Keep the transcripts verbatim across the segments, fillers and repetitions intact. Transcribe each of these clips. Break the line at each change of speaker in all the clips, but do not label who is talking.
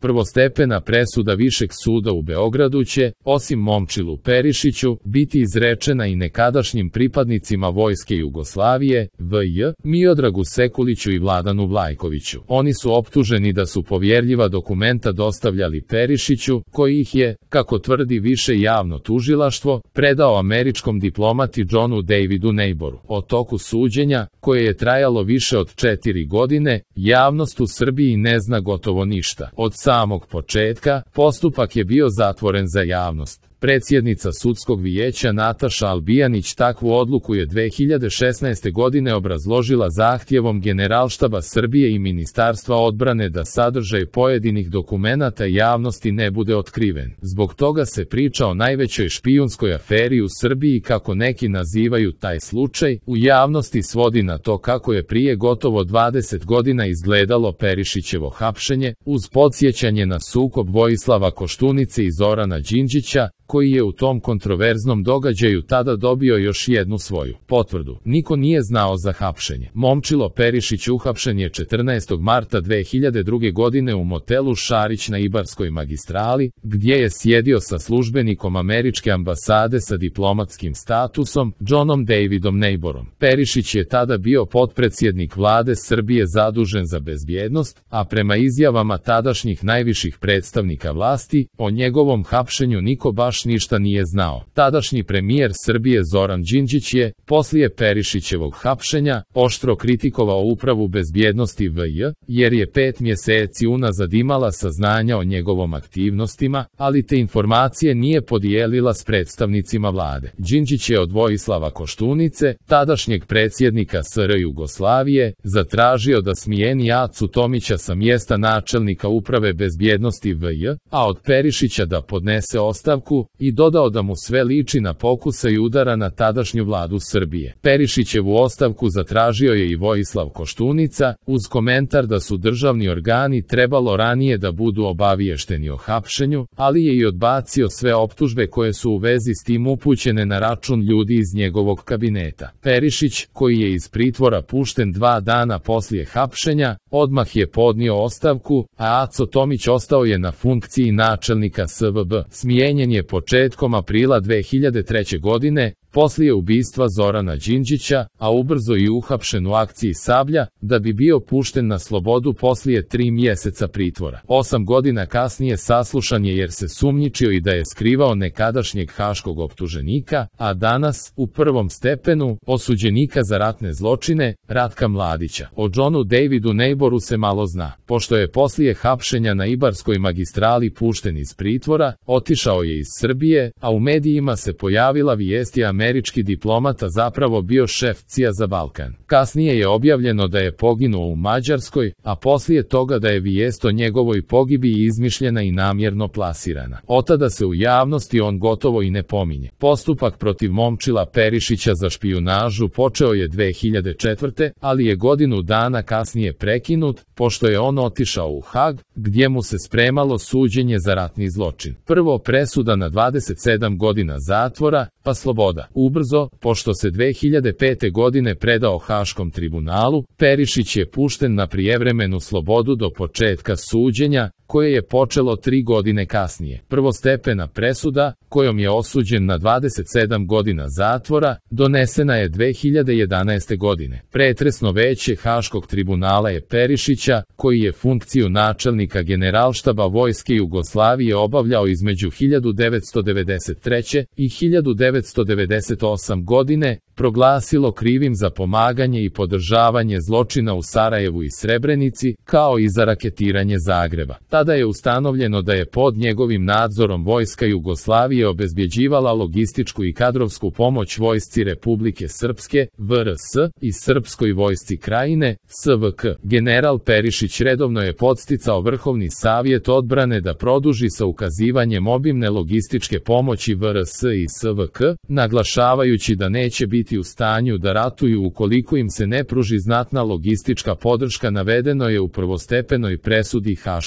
Prvostepena presuda Višeg suda u Beogradu će, osim Momčilu Perišiću, biti izrečena i nekadašnjim pripadnicima Vojske Jugoslavije, V J, Miodragu Sekuliću i Vladanu Vlajkoviću. Oni su optuženi da su povjerljiva dokumenta dostavljali Perišiću, koji ih je, kako tvrdi Više javno tužilaštvo, predao američkom diplomati Johnu Davidu Neighboru. O toku suđenja, koje je trajalo više od četiri godine, javnost u Srbiji ne zna gotovo ništa. Od samog početka, postupak je bio zatvoren za javnost. Predsjednica sudskog vijeća Nataša Albijanić takvu odluku je dve hiljade šesnaeste. godine obrazložila zahtjevom Generalštaba Srbije i Ministarstva odbrane da sadržaj pojedinih dokumenata javnosti ne bude otkriven. Zbog toga se priča o najvećoj špijunskoj aferi u Srbiji, kako neki nazivaju taj slučaj, u javnosti svodi na to kako je prije gotovo dvadeset godina izgledalo Perišićevo hapšenje, uz podsjećanje na sukob Vojislava Koštunice i Zorana Đinđića, koji je u tom kontroverznom događaju tada dobio još jednu svoju potvrdu. Niko nije znao za hapšenje. Momčilo Perišić uhapšen je četrnaestog marta dve hiljade druge. godine u motelu Šarić na Ibarskoj magistrali, gdje je sjedio sa službenikom američke ambasade sa diplomatskim statusom, Johnom Davidom Neighborom. Perišić je tada bio potpredsjednik vlade Srbije zadužen za bezbjednost, a prema izjavama tadašnjih najviših predstavnika vlasti, o njegovom hapšenju niko baš ništa nije znao. Tadašnji premijer Srbije Zoran Đinđić je, poslije Perišićevog hapšenja, oštro kritikovao upravu bezbjednosti V J, jer je pet mjeseci unazad imala saznanja o njegovom aktivnostima, ali te informacije nije podijelila s predstavnicima vlade. Đinđić je od Vojislava Koštunice, tadašnjeg predsjednika S R Jugoslavije, zatražio da smijeni Acu Tomića sa mjesta načelnika uprave bezbjednosti V J, a od Perišića da podnese ostavku, i dodao da mu sve liči na pokušaj udara na tadašnju vladu Srbije. Perišićevu ostavku zatražio je i Vojislav Koštunica, uz komentar da su državni organi trebalo ranije da budu obaviješteni o hapšenju, ali je i odbacio sve optužbe koje su u vezi s tim upućene na račun ljudi iz njegovog kabineta. Perišić, koji je iz pritvora pušten dva dana poslije hapšenja, odmah je podnio ostavku, a Aco Tomić ostao je na funkciji načelnika S V B. Smijenjen je početkom aprila dve hiljade treće. godine, poslije ubistva Zorana Đinđića, a ubrzo i uhapšen u akciji Sablja, da bi bio pušten na slobodu poslije tri mjeseca pritvora. Osam godina kasnije saslušan je jer se sumnjičio i da je skrivao nekadašnjeg haškog optuženika, a danas, u prvom stepenu, osuđenika za ratne zločine, Ratka Mladića. O Johnu Davidu Neighboru se malo zna. Pošto je poslije hapšenja na Ibarskoj magistrali pušten iz pritvora, otišao je iz Srbije, a u medijima se pojavila vijesti američki diplomata zapravo bio šef C I A za Balkan. Kasnije je objavljeno da je poginuo u Mađarskoj, a poslije toga da je vijest o njegovoj pogibiji izmišljena i namjerno plasirana. Otada se u javnosti on gotovo i ne pominje. Postupak protiv Momčila Perišića za špijunažu počeo je dve hiljade četvrte. ali je godinu dana kasnije prekinut, pošto je on otišao u Hag, gdje mu se spremalo suđenje za ratni zločin. Prvo presuda na dvadeset sedam godina zatvora, pa sloboda. Ubrzo, pošto se dve hiljade pete. godine predao Haškom tribunalu, Perišić je pušten na prijevremenu slobodu do početka suđenja, koje je počelo tri godine kasnije. Prvostepena presuda, kojom je osuđen na dvadeset sedam godina zatvora, donesena je dve hiljade jedanaeste. godine. Pretresno veće Haškog tribunala je Perišića, koji je funkciju načelnika Generalštaba Vojske Jugoslavije obavljao između hiljadu devetsto devedeset treće. i hiljadu devetsto devedeset osme. godine, proglasilo krivim za pomaganje i podržavanje zločina u Sarajevu i Srebrenici, kao i za raketiranje Zagreba. Tada je ustanovljeno da je pod njegovim nadzorom Vojska Jugoslavije obezbjeđivala logističku i kadrovsku pomoć Vojsci Republike Srpske, V R S, i Srpskoj vojsci Krajine, S V K. General Perišić redovno je podsticao Vrhovni savjet odbrane da produži sa ukazivanjem obimne logističke pomoći V R S i S V K, naglašavajući da neće biti u stanju da ratuju ukoliko im se ne pruži znatna logistička podrška. Navedeno je u prvostepenoj presudi Haškog tribunala.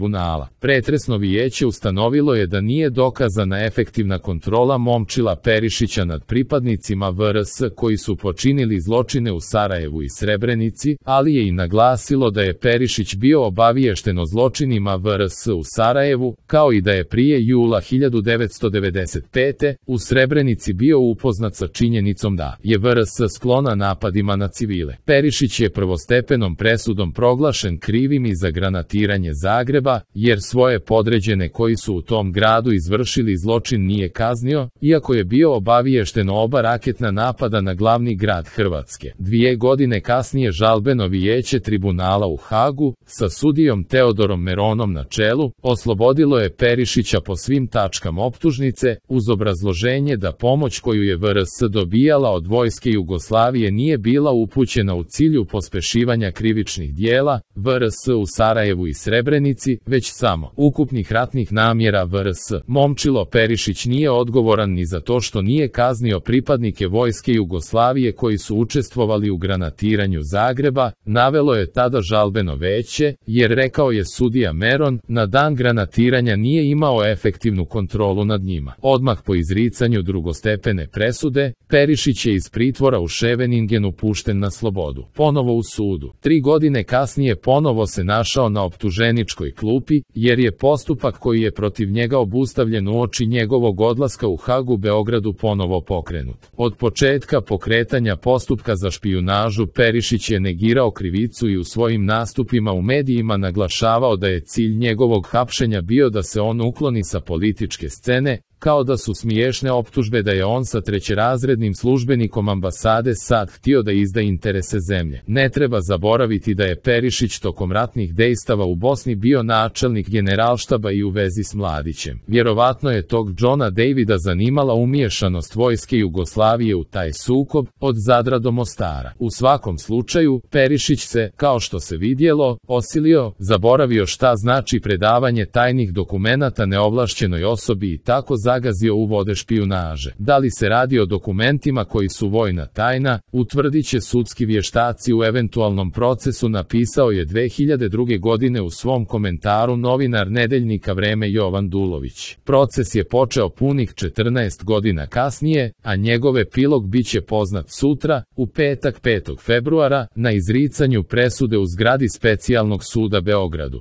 tribunala. Pretresno vijeće ustanovilo je da nije dokazana efektivna kontrola Momčila Perišića nad pripadnicima V R S koji su počinili zločine u Sarajevu i Srebrenici, ali je i naglasilo da je Perišić bio obaviješten o zločinima V R S u Sarajevu, kao i da je prije jula hiljadu devetsto devedeset pete. u Srebrenici bio upoznat sa činjenicom da je V R S sklona napadima na civile. Perišić je prvostepenom presudom proglašen krivim i za granatiranje Zagreba, jer svoje podređene koji su u tom gradu izvršili zločin nije kaznio, iako je bio obaviješten o oba raketna napada na glavni grad Hrvatske. Dvije godine kasnije žalbeno vijeće tribunala u Hagu, sa sudijom Teodorom Meronom na čelu, oslobodilo je Perišića po svim tačkama optužnice, uz obrazloženje da pomoć koju je V R S dobijala od vojske Jugoslavije nije bila upućena u cilju pospešivanja krivičnih dijela V R S u Sarajevu i Srebrenici, već samo ukupnih ratnih namjera V R S. Momčilo Perišić nije odgovoran ni za to što nije kaznio pripadnike vojske Jugoslavije koji su učestvovali u granatiranju Zagreba, navelo je tada žalbeno veće, jer rekao je sudija Meron, na dan granatiranja nije imao efektivnu kontrolu nad njima. Odmah po izricanju drugostepene presude, Perišić je iz pritvora u Scheveningenu pušten na slobodu. Ponovo u sudu. Tri godine kasnije ponovo se našao na optuženičkoj klupi, jer je postupak koji je protiv njega obustavljen uoči njegovog odlaska u Hagu Beogradu ponovo pokrenut. Od početka pokretanja postupka za špijunažu Perišić je negirao krivicu i u svojim nastupima u medijima naglašavao da je cilj njegovog hapšenja bio da se on ukloni sa političke scene, kao da su smiješne optužbe da je on sa trećerazrednim službenikom ambasade SAD htio da izda interese zemlje. Ne treba zaboraviti da je Perišić tokom ratnih dejstava u Bosni bio načelnik generalštaba i u vezi s Mladićem. Vjerovatno je tog Johna Davida zanimala umiješanost vojske Jugoslavije u taj sukob, od Zadra do Mostara. U svakom slučaju, Perišić se, kao što se vidjelo, osilio, zaboravio šta znači predavanje tajnih dokumenata neovlašćenoj osobi i tako zagazio u vode špijunaže. Da li se radi o dokumentima koji su vojna tajna, utvrdit će sudski vještaci u eventualnom procesu, napisao je dve hiljade druge. godine u svom komentaru novinar Nedeljnika Vreme Jovan Dulović. Proces je počeo punih četrnaest godina kasnije, a njegov epilog biće poznat sutra, u petak petog februara, na izricanju presude u zgradi Specijalnog suda Beogradu.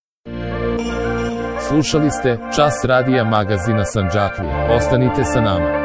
Slušali ste Čas radija magazina Sandžaklije. Ostanite sa nama.